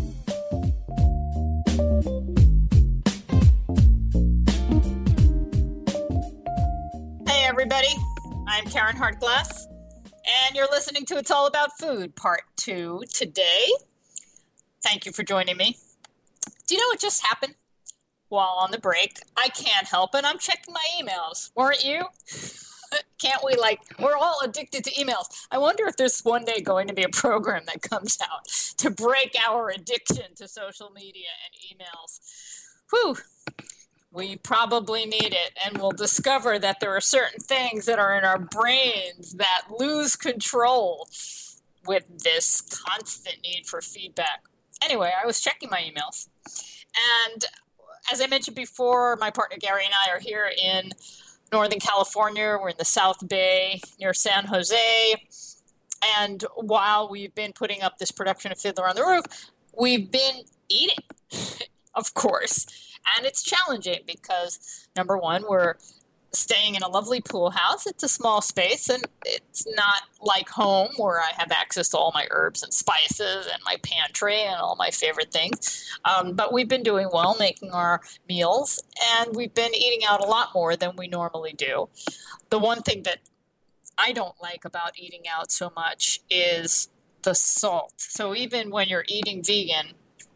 Hey, everybody. I'm Karen Hartglass, and you're listening to It's All About Food, Part two today. Thank you for joining me. Do you know what just happened? While on the break, I can't help it. I'm checking my emails. Weren't you? Can't we, like, we're all addicted to emails. I wonder if there's one day going to be a program that comes out to break our addiction to social media and emails. Whew. We probably need it, and we'll discover that there are certain things that are in our brains that lose control with this constant need for feedback. Anyway, I was checking my emails, and as I mentioned before, my partner Gary and I are here in Northern California. We're in the South Bay near San Jose. And while we've been putting up this production of Fiddler on the Roof, we've been eating, of course. And it's challenging because, number one, we're staying in a lovely pool house. It's a small space, and it's not like home where I have access to all my herbs and spices and my pantry and all my favorite things. Um, but we've been doing well, making our meals, and we've been eating out a lot more than we normally do. The one thing that I don't like about eating out so much is the salt. So even when you're eating vegan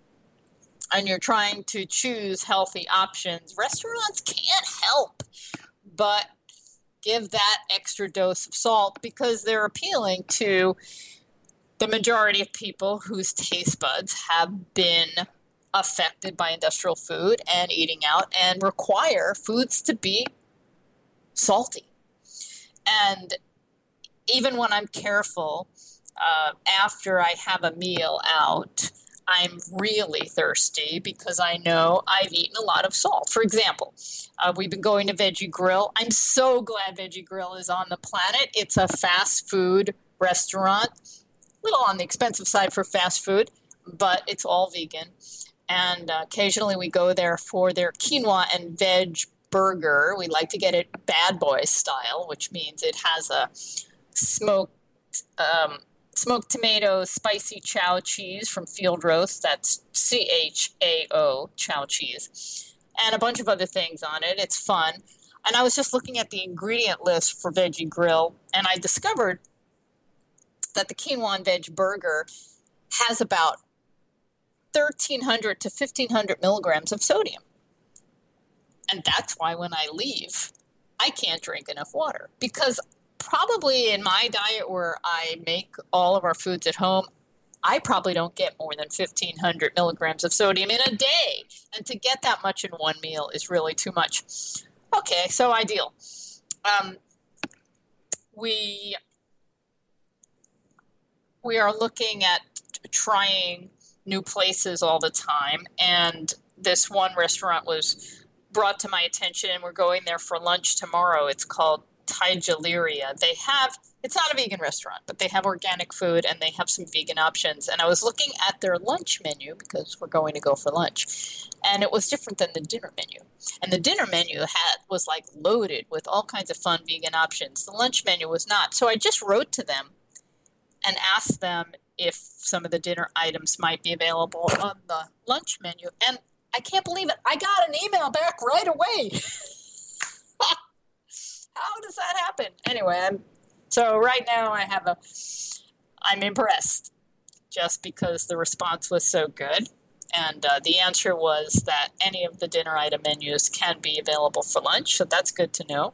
and you're trying to choose healthy options, restaurants can't help but give that extra dose of salt because they're appealing to the majority of people whose taste buds have been affected by industrial food and eating out and require foods to be salty. And even when I'm careful, uh, after I have a meal out, I'm really thirsty because I know I've eaten a lot of salt. For example, uh, we've been going to Veggie Grill. I'm so glad Veggie Grill is on the planet. It's a fast food restaurant, a little on the expensive side for fast food, but it's all vegan. And uh, occasionally we go there for their quinoa and veg burger. We like to get it bad boy style, which means it has a smoked um, smoked tomato spicy chow cheese from Field Roast. That's C H A O, chow cheese. And a bunch of other things on it. It's fun. And I was just looking at the ingredient list for Veggie Grill, and I discovered that the quinoa and veg burger has about thirteen hundred to fifteen hundred milligrams of sodium. And that's why when I leave, I can't drink enough water. Because probably in my diet where I make all of our foods at home, I probably don't get more than fifteen hundred milligrams of sodium in a day. And to get that much in one meal is really too much. Okay, so ideal. Um, we, we are looking at trying new places all the time. And this one restaurant was brought to my attention, and we're going there for lunch tomorrow. It's called Tigeliria. They have, it's not a vegan restaurant, but they have organic food and they have some vegan options. And I was looking at their lunch menu because we're going to go for lunch, and it was different than the dinner menu. And the dinner menu had was like loaded with all kinds of fun vegan options. The lunch menu was not. So I just wrote to them and asked them if some of the dinner items might be available on the lunch menu. And I can't believe it. I got an email back right away. How does that happen? Anyway, I'm, so right now I have a, I'm impressed just because the response was so good. And uh, the answer was that any of the dinner item menus can be available for lunch. So that's good to know.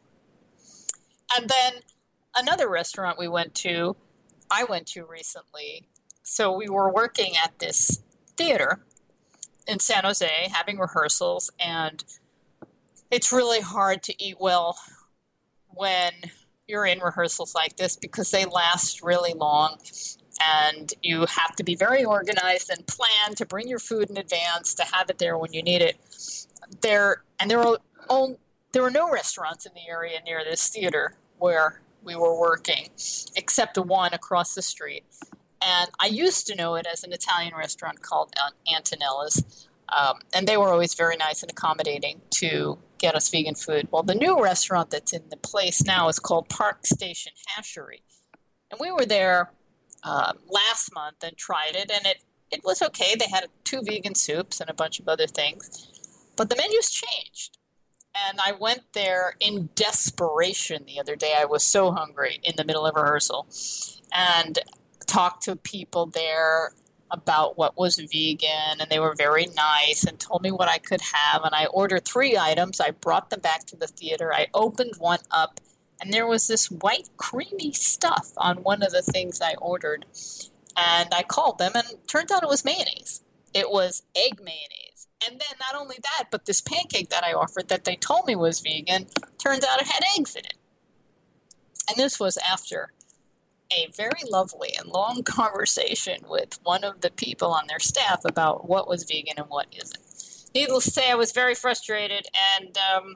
And then another restaurant we went to, I went to recently. So we were working at this theater in San Jose having rehearsals, and it's really hard to eat well when you're in rehearsals like this because they last really long, and you have to be very organized and plan to bring your food in advance to have it there when you need it. There and there were oh, there were no restaurants in the area near this theater where we were working, except the one across the street. And I used to know it as an Italian restaurant called Antonella's, um, and they were always very nice and accommodating to get us vegan food. Well, the new restaurant that's in the place now is called Park Station Hashery. And we were there uh, last month and tried it, and it, it was okay. They had two vegan soups and a bunch of other things. But the menus changed. And I went there in desperation the other day. I was so hungry in the middle of rehearsal. And talked to people there about what was vegan, and they were very nice and told me what I could have. And I ordered three items. I brought them back to the theater. I opened one up, and there was this white creamy stuff on one of the things I ordered. And I called them, and it turns out it was mayonnaise. It was egg mayonnaise. And then not only that, but this pancake that I offered that they told me was vegan, turns out it had eggs in it. And this was after a very lovely and long conversation with one of the people on their staff about what was vegan and what isn't. Needless to say, I was very frustrated, and um,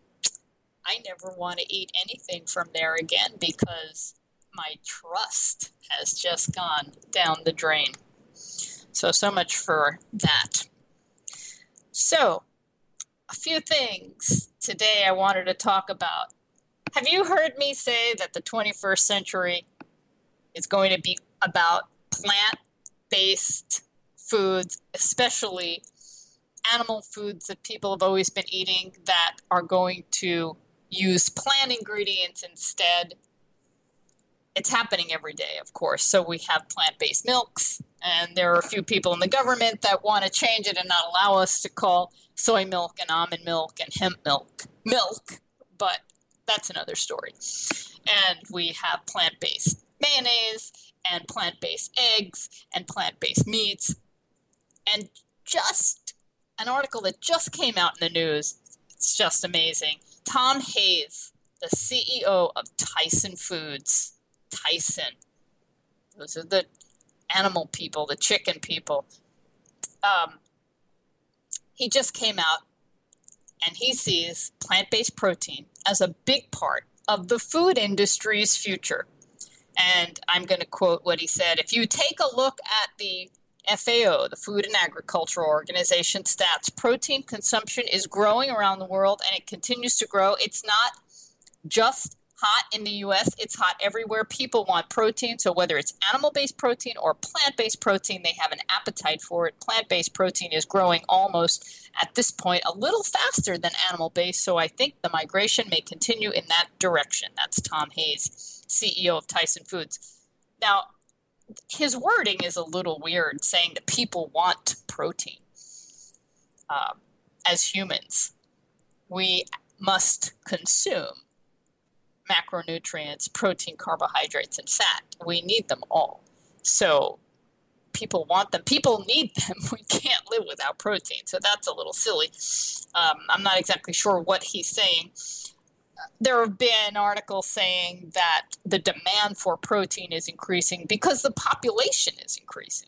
I never want to eat anything from there again because my trust has just gone down the drain. So, so much for that. So, a few things today I wanted to talk about. Have you heard me say that the twenty-first century is going to be about plant-based foods, especially animal foods that people have always been eating that are going to use plant ingredients instead? It's happening every day, of course. So we have plant-based milks, and there are a few people in the government that want to change it and not allow us to call soy milk and almond milk and hemp milk milk, but that's another story. And we have plant-based mayonnaise and plant-based eggs and plant-based meats. And just an article that just came out in the news, it's just amazing. Tom Hayes, the C E O of Tyson Foods, Tyson, those are the animal people, the chicken people, um, he just came out and he sees plant-based protein as a big part of the food industry's future. And I'm going to quote what he said. If you take a look at the F A O, the Food and Agriculture Organization stats, protein consumption is growing around the world, and it continues to grow. It's not just hot in the U S, it's hot everywhere. People want protein, so whether it's animal-based protein or plant-based protein, they have an appetite for it. Plant-based protein is growing almost, at this point, a little faster than animal-based, so I think the migration may continue in that direction. That's Tom Hayes, C E O of Tyson Foods. Now, his wording is a little weird, saying that people want protein. Uh, as humans, we must consume macronutrients, protein, carbohydrates, and fat. We need them all. So people want them. People need them. We can't live without protein. So that's a little silly. Um, I'm not exactly sure what he's saying. there have been articles saying that the demand for protein is increasing because the population is increasing.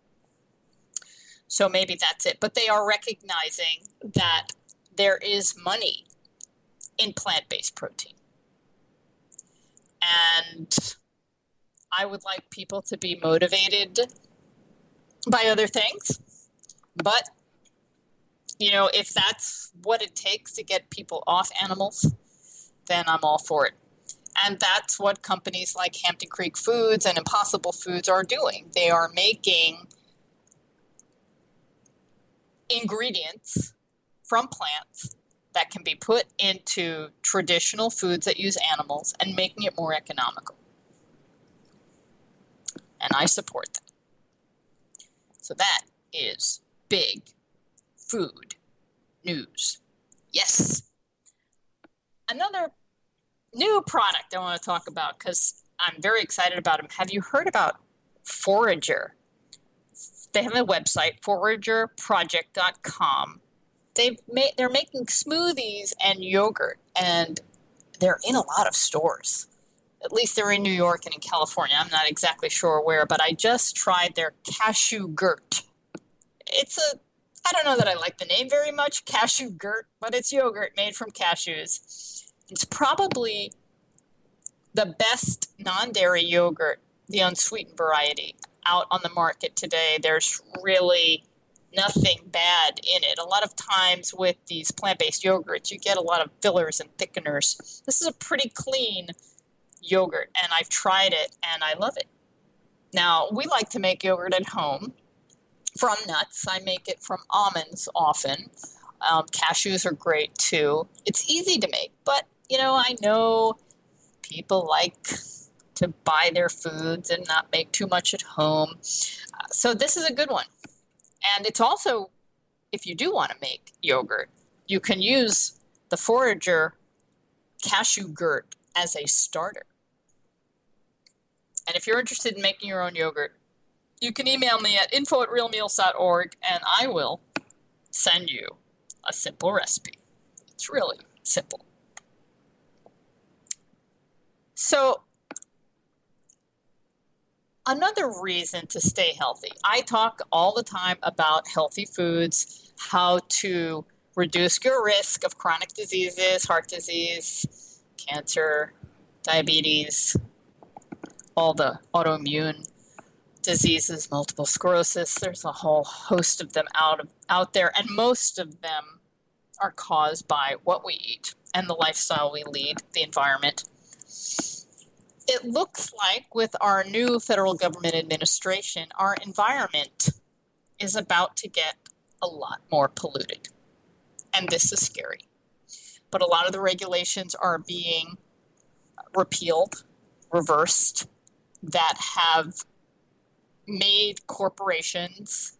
So maybe that's it. But they are recognizing that there is money in plant-based protein. And I would like people to be motivated by other things. But, you know, if that's what it takes to get people off animals, then I'm all for it. And that's what companies like Hampton Creek Foods and Impossible Foods are doing. They are making ingredients from plants that can be put into traditional foods that use animals and making it more economical. And I support that. So that is big food news. Yes. Another new product I want to talk about because I'm very excited about them. Have you heard about Forager? They have a website, forager project dot com. They've made, they're making smoothies and yogurt, and they're in a lot of stores. At least they're in New York and in California. I'm not exactly sure where, but I just tried their Cashew Gurt. It's a, I don't know that I like the name very much, Cashew Gurt, but it's yogurt made from cashews. It's probably the best non-dairy yogurt, the unsweetened variety, out on the market today. There's really nothing bad in it. A lot of times with these plant-based yogurts, you get a lot of fillers and thickeners. This is a pretty clean yogurt, and I've tried it, and I love it. Now, we like to make yogurt at home from nuts. I make it from almonds often. Um, cashews are great, too. It's easy to make, but, you know, I know people like to buy their foods and not make too much at home. Uh, so this is a good one. And it's also, if you do want to make yogurt, you can use the Forager Cashew Gurt as a starter. And if you're interested in making your own yogurt, you can email me at info at real meals dot org, and I will send you a simple recipe. It's really simple. So, another reason to stay healthy. I talk all the time about healthy foods, how to reduce your risk of chronic diseases, heart disease, cancer, diabetes, all the autoimmune diseases, multiple sclerosis. There's a whole host of them out of, out there, and most of them are caused by what we eat and the lifestyle we lead, the environment. It looks like with our new federal government administration, our environment is about to get a lot more polluted. And this is scary. But a lot of the regulations are being repealed, reversed, that have made corporations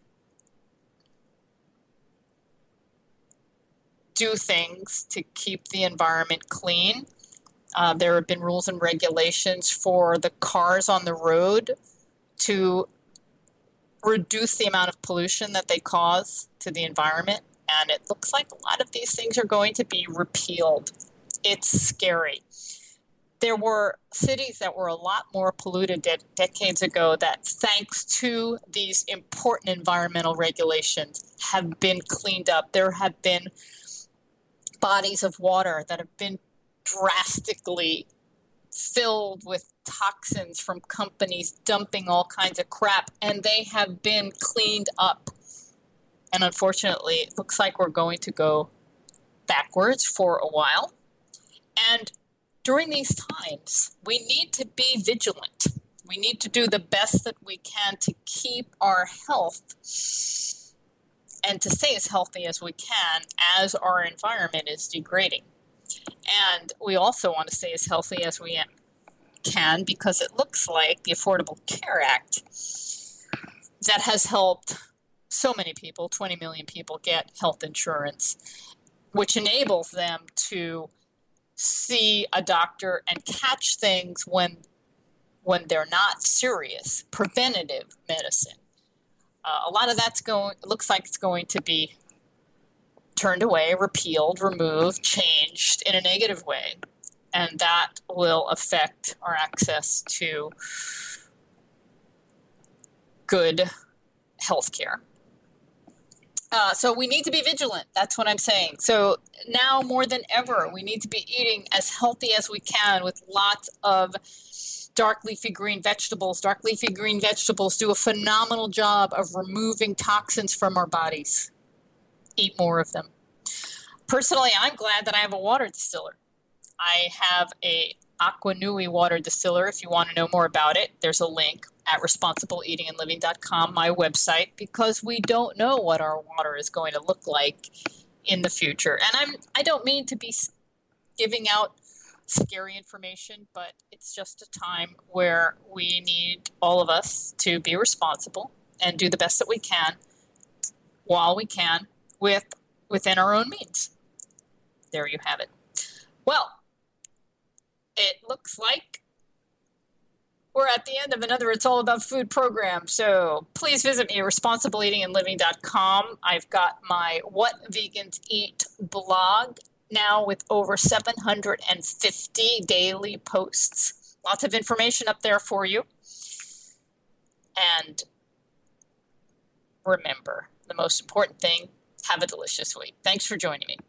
do things to keep the environment clean. Uh, there have been rules and regulations for the cars on the road to reduce the amount of pollution that they cause to the environment. And it looks like a lot of these things are going to be repealed. It's scary. There were cities that were a lot more polluted de- decades ago that, thanks to these important environmental regulations, have been cleaned up. There have been bodies of water that have been drastically filled with toxins from companies dumping all kinds of crap, and they have been cleaned up. And unfortunately, it looks like we're going to go backwards for a while. And during these times, we need to be vigilant. We need to do the best that we can to keep our health and to stay as healthy as we can as our environment is degrading. And we also want to stay as healthy as we can because it looks like the Affordable Care Act that has helped so many people, twenty million people, get health insurance, which enables them to see a doctor and catch things when when they're not serious, preventative medicine. Uh, a lot of that's going, it looks like it's going to be turned away, repealed, removed, changed in a negative way. and that will affect our access to good health care. Uh, so we need to be vigilant. That's what I'm saying. So now more than ever, we need to be eating as healthy as we can with lots of dark leafy green vegetables. Dark leafy green vegetables do a phenomenal job of removing toxins from our bodies. Eat more of them. Personally, I'm glad that I have a water distiller. I have a Aquanui water distiller. If you want to know more about it, there's a link at responsible eating and living dot com, my website, because we don't know what our water is going to look like in the future. And I'm I don't mean to be giving out scary information, but it's just a time where we need all of us to be responsible and do the best that we can while we can with within our own means. There you have it. Well, it looks like we're at the end of another It's All About Food program. So please visit me at responsible eating and living dot com. I've got my What Vegans Eat blog now with over seven hundred fifty daily posts. Lots of information up there for you. And remember, the most important thing, have a delicious week. Thanks for joining me.